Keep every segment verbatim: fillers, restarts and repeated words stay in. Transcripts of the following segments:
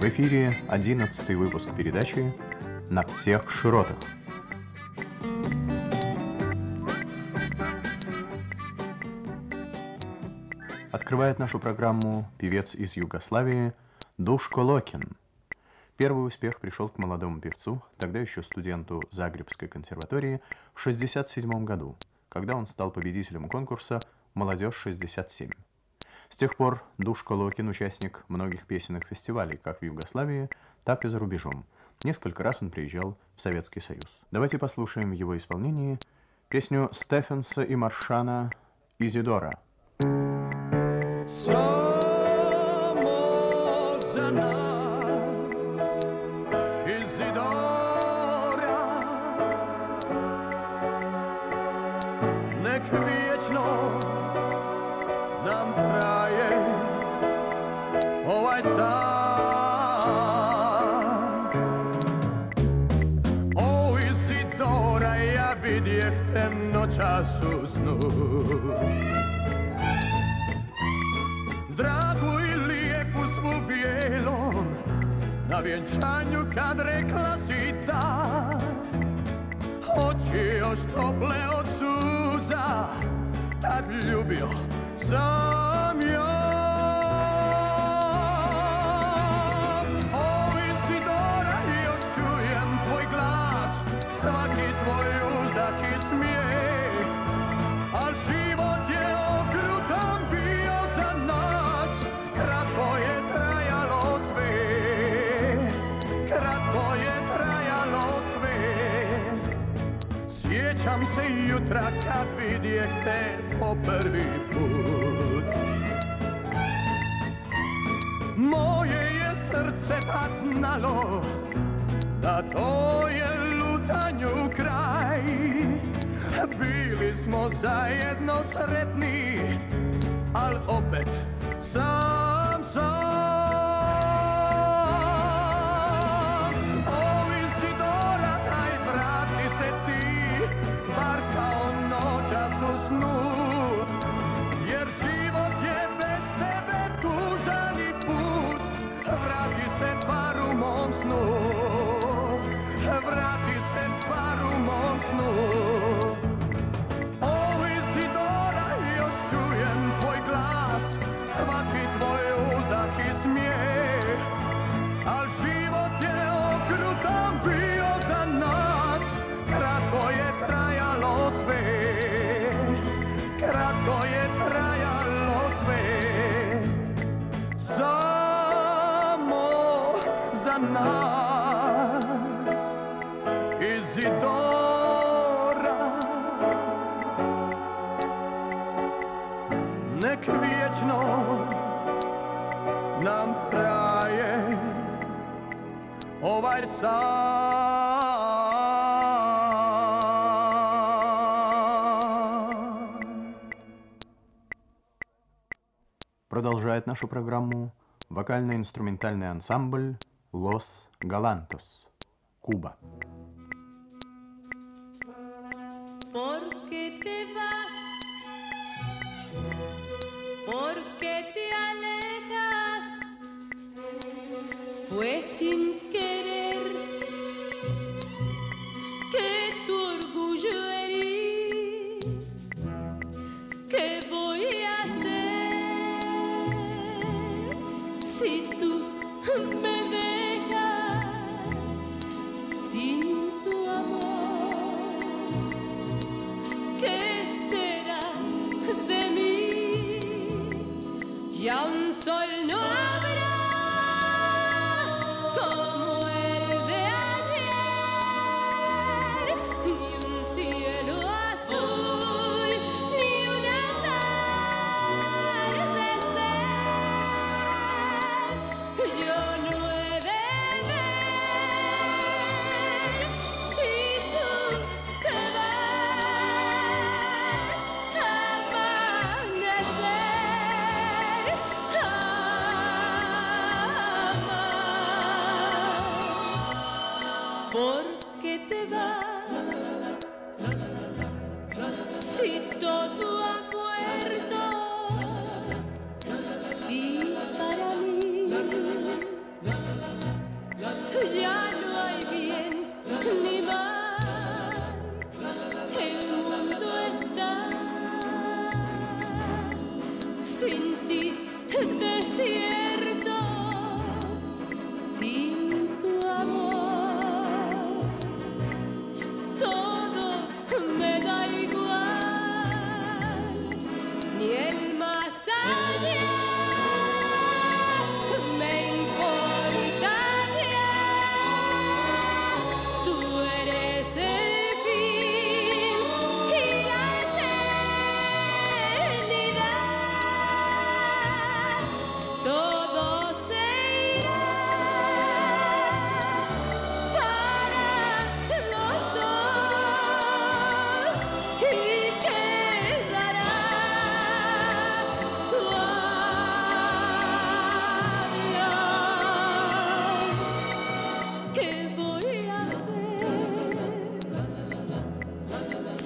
В эфире одиннадцатый выпуск передачи «На всех широтах». Открывает нашу программу певец из Югославии Душко Локин. Первый успех пришел к молодому певцу, тогда еще студенту Загребской консерватории, в шестьдесят седьмом году, когда он стал победителем конкурса «Молодежь шестьдесят семь». С тех пор Душко Локин участник многих песенных фестивалей, как в Югославии, так и за рубежом. Несколько раз он приезжал в Советский Союз. Давайте послушаем в его исполнении песню Стефенса и Маршана «Изидора». Ovaj san, o Izidora, ja vidjeh te noćas u snu. Dragu i lijepu svu bijelom, na vjenčanju kad rekla si da. Oči još tople od suza, tad ljubio sam joj. Svaki tvoj uzdah i smijeh, al život je okrutan bio za nas. Kratko je trajalo sve, kratko je trajalo sve. Sjećam se jutra kad vidjeh te po prvi put. Moje je srce tad znalo da to je lutanju kraj. Bili smo zajedno sretni, al opet sam sam. O Izidora, daj vrati se ti, bar kao noćas u snu. Jer život je bez tebe tužan i pust. Vrati se bar u mom snu, vrati se bar u mom snu. O Izidora, još čujem tvoj glas, svaki tvoj uzdah i smijeh. Al život je okrutan bio za nas, kratko je trajalo sve, kratko je trajalo sve. Samo za nas, Izidora. Nek vječno nam traje ovaj san. Продолжает нашу программу вокально-инструментальный ансамбль «Лос Галантос», Куба. Porque te vas, porque te alejas, fue sin querer que tu orgullo herí. ¿Qué voy a hacer si tú me dejas sin tu amor? ¿Qué será de mí? Ya un sol no habrá como el de ayer, ni un cielo azul, ni un atardecer. Yo no he de ver si tú te vas. Amanecer,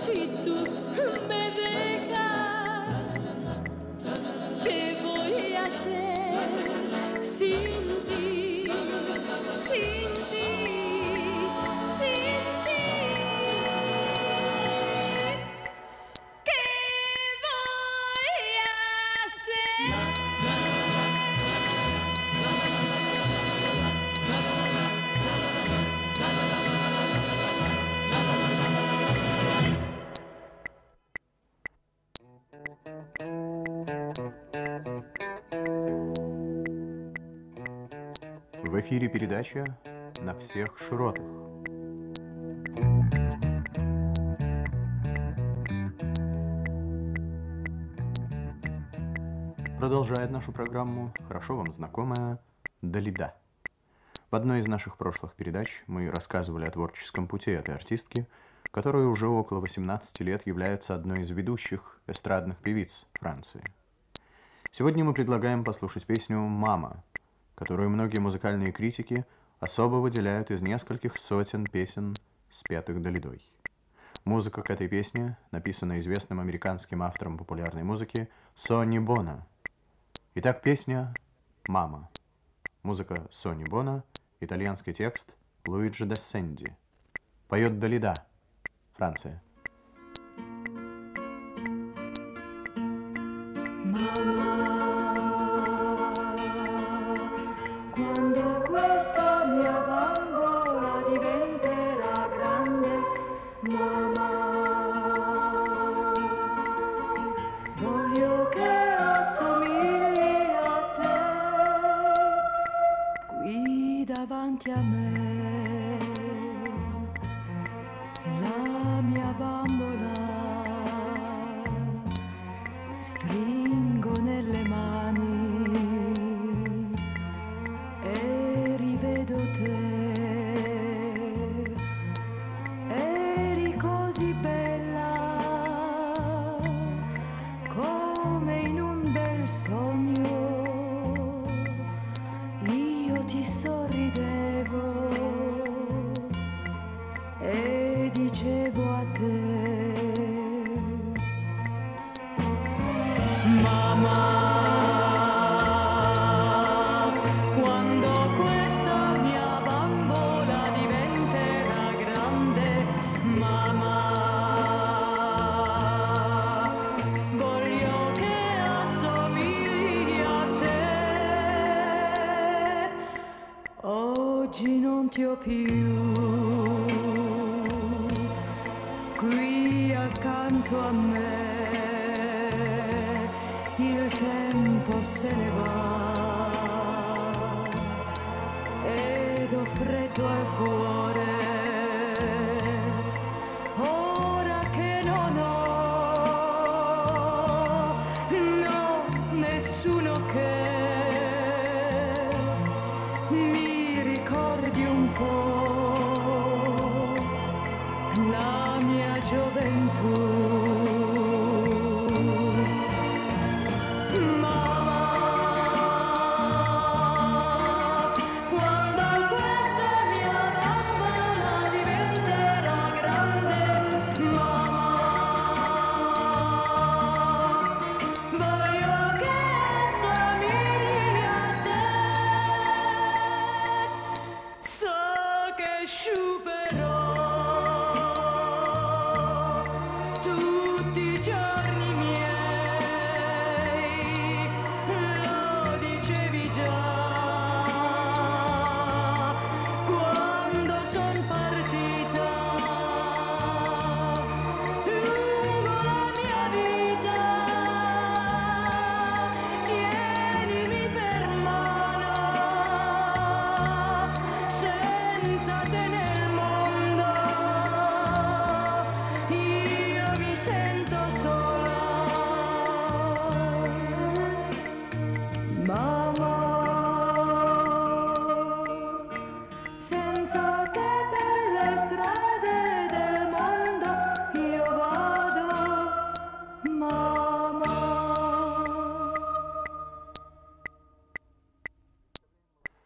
si tú me dejas, ¿qué voy a hacer sin ti, sin ti, sin ti? ¿Qué voy a hacer? В эфире передача «На всех широтах». Продолжает нашу программу хорошо вам знакомая Далида. В одной из наших прошлых передач мы рассказывали о творческом пути этой артистки, которая уже около восемнадцати лет является одной из ведущих эстрадных певиц Франции. Сегодня мы предлагаем послушать песню «Мама», которую многие музыкальные критики особо выделяют из нескольких сотен песен, спетых Далидой. Музыка к этой песне написана известным американским автором популярной музыки Сонни Боно. Итак, песня «Мама». Музыка Сонни Боно, итальянский текст Луиджи Дессенди. Поет Далида, Франция. Quando questa mia bambola diventerà grande, mamma, voglio che assomigli a te, qui davanti a me, la mia bambola stringo nelle mani e rivedo te, eri così bella come in un bel sogno, io ti sorridevo e dicevo a te, mamma, quando questa mia bambola diventerà grande, mamma, voglio che assomigli a te. Oggi non ti ho più qui accanto a me, il tempo se ne va ed ho freddo al cuore, ora che non ho, no, nessuno che mi ricordi un po' la mia gioventù.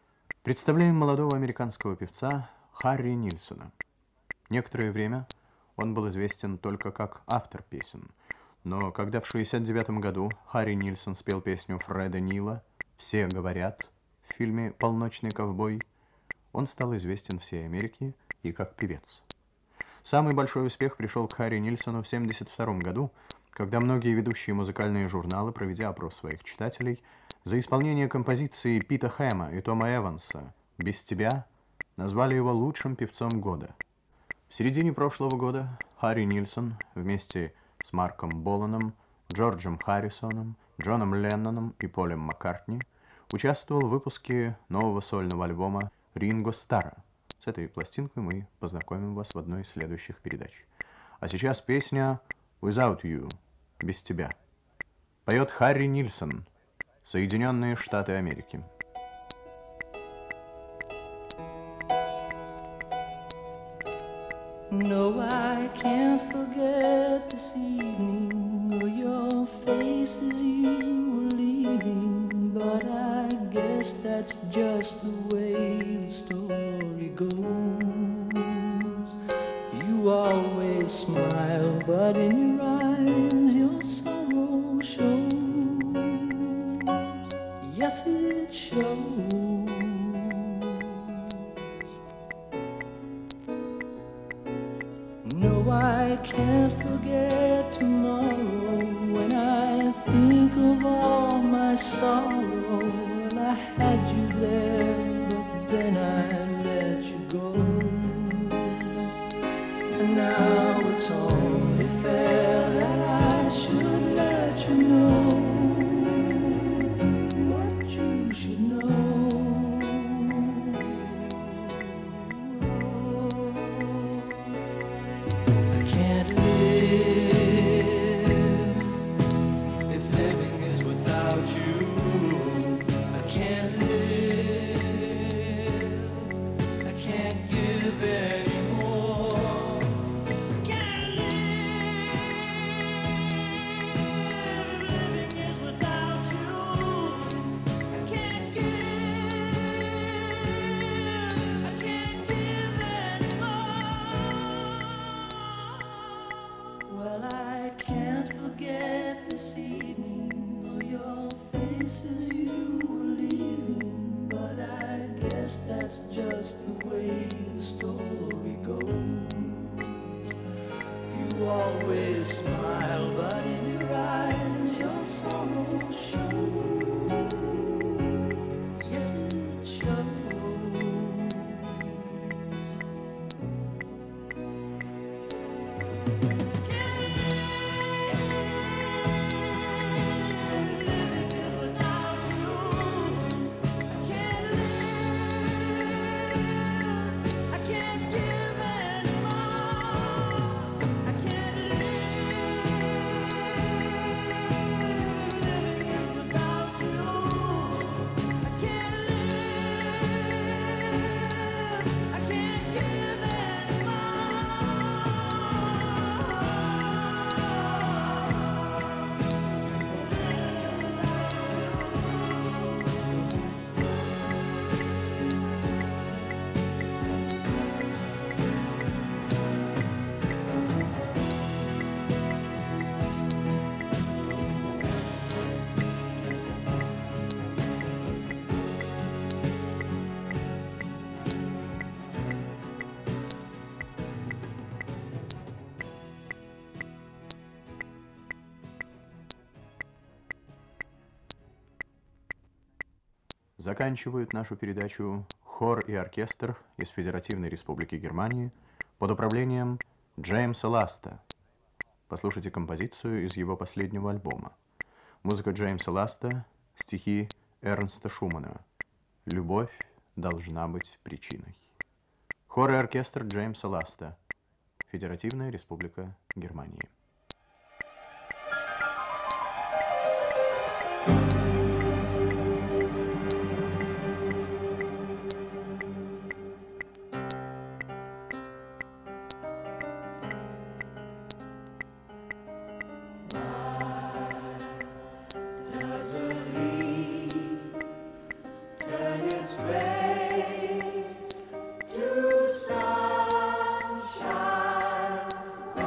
Представляем молодого американского певца Харри Нильсона. Некоторое время он был известен только как автор песен. Но когда в шестьдесят девятом году Харри Нильсон спел песню Фреда Нила «Все говорят» в фильме «Полночный ковбой», он стал известен всей Америке и как певец. Самый большой успех пришел к Харри Нильсону в семьдесят втором году, когда многие ведущие музыкальные журналы, проведя опрос своих читателей, за исполнение композиции Пита Хэма и Тома Эванса «Без тебя» назвали его лучшим певцом года. В середине прошлого года Харри Нильсон вместе с Марком Боланом, Джорджем Харрисоном, Джоном Ленноном и Полем Маккартни участвовал в выпуске нового сольного альбома «Ринго Старра». С этой пластинкой мы познакомим вас в одной из следующих передач. А сейчас песня «Without You» — «Без тебя». Поет Харри Нильсон, Соединенные Штаты Америки. No, I can't forget this evening or your face as you were leaving, but I guess that's just the way the story goes. You always smile, but in your eyes your sorrow shows. Yes, it shows. No, I can't forget tomorrow when I think of all my sorrow. Well, I had you there, but then I let you go. And now it's only fair that I should let you know what you should know. Заканчивают нашу передачу хор и оркестр из Федеративной Республики Германии под управлением Джеймса Ласта. Послушайте композицию из его последнего альбома. Музыка Джеймса Ласта, стихи Эрнста Шумана. «Любовь должна быть причиной». Хор и оркестр Джеймса Ласта. Федеративная Республика Германии. Sunshine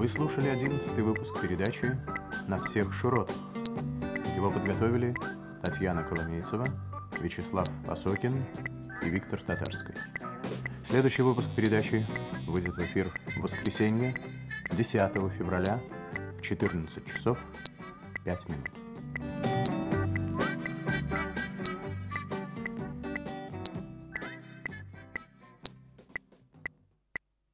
Вы слушали одиннадцатый выпуск передачи «На всех широтах». Его подготовили Татьяна Коломейцева, Вячеслав Осокин и Виктор Татарский. Следующий выпуск передачи выйдет в эфир в воскресенье, десятого февраля в четырнадцать часов пять минут.